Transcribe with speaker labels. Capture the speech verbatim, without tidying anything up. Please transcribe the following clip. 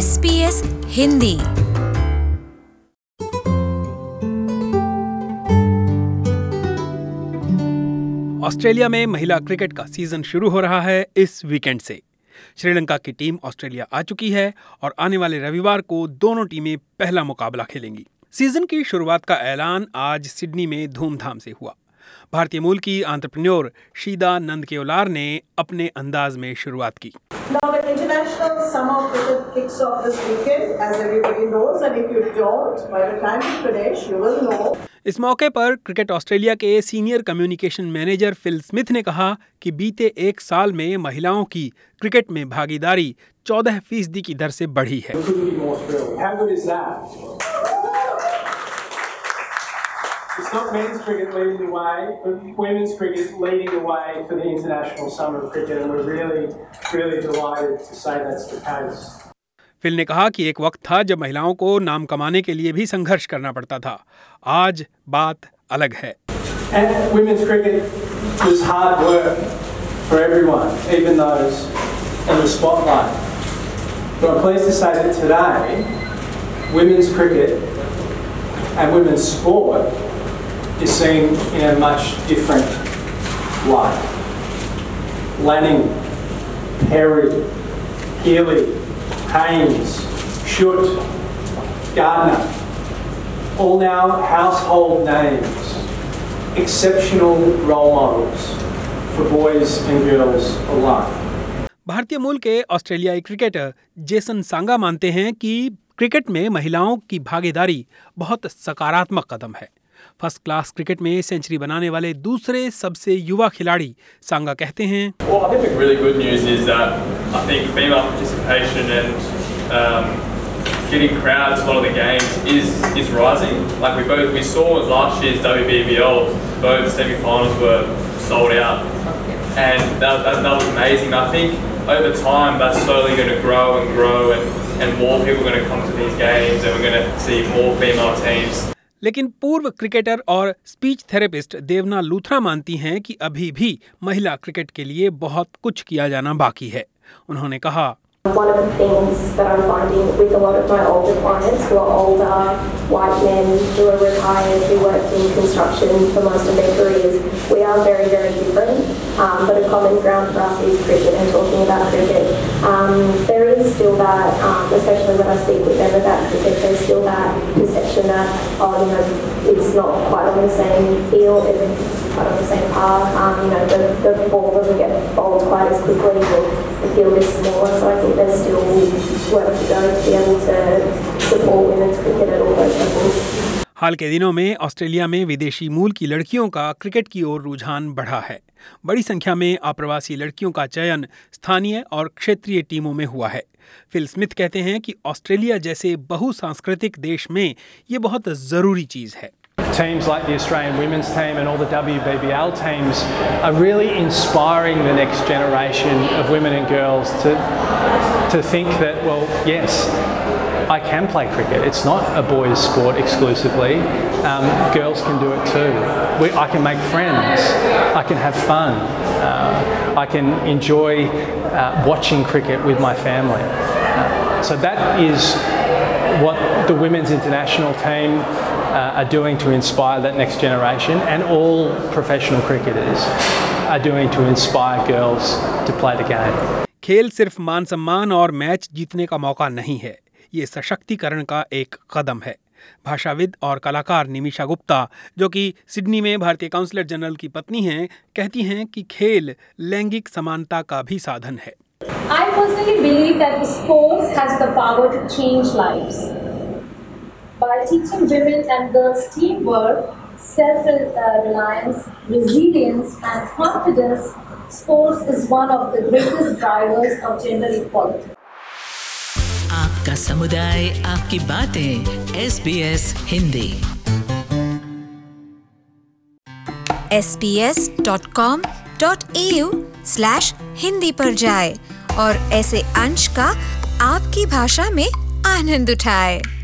Speaker 1: S B S Hindi.
Speaker 2: Australia में महिला cricket का सीजन शुरू हो रहा है इस वीकेंड से। श्रीलंका की टीम ऑस्ट्रेलिया आ चुकी है और आने वाले रविवार को दोनों टीमें पहला मुकाबला खेलेंगी। सीजन की शुरुआत का ऐलान आज सिडनी में धूमधाम से हुआ। भारतीय मूल की एंटरप्रेन्योर शीदा नंदकेओलार ने अपने अंदाज में शुरुआत की।
Speaker 3: Now the international summer cricket kicks off this weekend, as everybody knows, and if you don't, by the time you finish, you will know.
Speaker 2: इस मौके पर क्रिकेट ऑस्ट्रेलिया के senior communication manager Phil Smith ने कहा कि बीते एक साल में महिलाओं की क्रिकेट में भागीदारी चौदह फीसदी की दर से बढ़ी है।
Speaker 4: It's not men's cricket leading the way, but women's cricket leading the way for the international summer of cricket, and we're really, really delighted to say that's the case.
Speaker 2: Phil ने कहा कि एक वक्त था जब महिलाओं को नाम कमाने के लिए भी संघर्ष करना पड़ता था। आज बात अलग है।
Speaker 4: And women's cricket was hard work for everyone, even those in the spotlight. But I'm pleased to say that today, women's cricket and women's sport is seen in a much different light. Lanning, Perry, Healy, Haynes, Schutt, Gardner, all now household names, exceptional role models for boys and girls alike.
Speaker 2: भारतीय मूल के ऑस्ट्रेलियाई cricketer Jason सांगा मानते हैं कि cricket में महिलाओं की भागीदारी बहुत सकारात्मक कदम है। फर्स्ट क्लास क्रिकेट में सेंचुरी बनाने वाले दूसरे सबसे युवा खिलाड़ी सांगा कहते हैं,
Speaker 5: Well, I think the really good news is that I think female participation and um, getting crowds for the games is is rising. Like we both we saw last year's W B B L, both semi-finals were sold out, and that, that, that was amazing. I think over time that's slowly going to grow and grow, and and more people are going to come to these games, and we're going to see more female teams.
Speaker 2: लेकिन पूर्व cricketer और speech therapist देवना लूथरा मानती हैं कि अभी भी महिला क्रिकेट के लिए बहुत कुछ किया जाना बाकी है। उन्होंने कहा,
Speaker 6: One of the things that I'm finding with a lot of my older clients who are older, white men who are retired, who worked in construction for most of their careers, we are very, very different. Um, but a common ground for us is cricket and talking about cricket. Um, there is still that, um, especially when I speak with them about cricket, there's still that perception that, oh, you know, it's not quite on the same field, it's quite on the same path. Um, you know, the, the ball doesn't get bowled quite as quickly, the, the field is smaller, so I think there's still work to go to be able to support women's cricket at all those levels.
Speaker 2: हाल के दिनों में Australia में विदेशी मूल की लड़कियों का cricket की ओर रुझान बढ़ा है। बड़ी संख्या में अप्रवासी लड़कियों का चयन स्थानीय और क्षेत्रीय टीमों में हुआ है। फिल स्मिथ कहते हैं कि ऑस्ट्रेलिया जैसे बहुसांस्कृतिक देश में ये बहुत जरूरी चीज है।
Speaker 4: Teams like the Australian women's team and all the W B B L teams are really inspiring the next generation of women and girls to to think that, well, yes, I can play cricket. It's not a boys' sport exclusively. Um, girls can do it too. We, I can make friends. I can have fun. Uh, I can enjoy uh, watching cricket with my family. Uh, so that is what the women's international team uh, are doing to inspire that next generation, and all professional cricketers are doing to inspire girls to play the game.
Speaker 2: खेल सिर्फ मान सम्मान और match जीतने का मौका नहीं है, ये सशक्तिकरण का एक कदम है। भाषाविद और कलाकार निमिषा गुप्ता, जो कि सिडनी में भारतीय काउंसलर जनरल की पत्नी हैं, कहती हैं कि खेल लैंगिक समानता का भी साधन है।
Speaker 7: I personally believe that sports has the power to change lives. By teaching women and girls teamwork, self-reliance, resilience and confidence, sports is one of the greatest drivers of gender equality.
Speaker 1: आपका समुदाय, आपकी बातें, S B S Hindi. S B S dot com dot A U slash Hindi पर जाए और ऐसे अंश का आपकी भाषा में आनंद उठाए।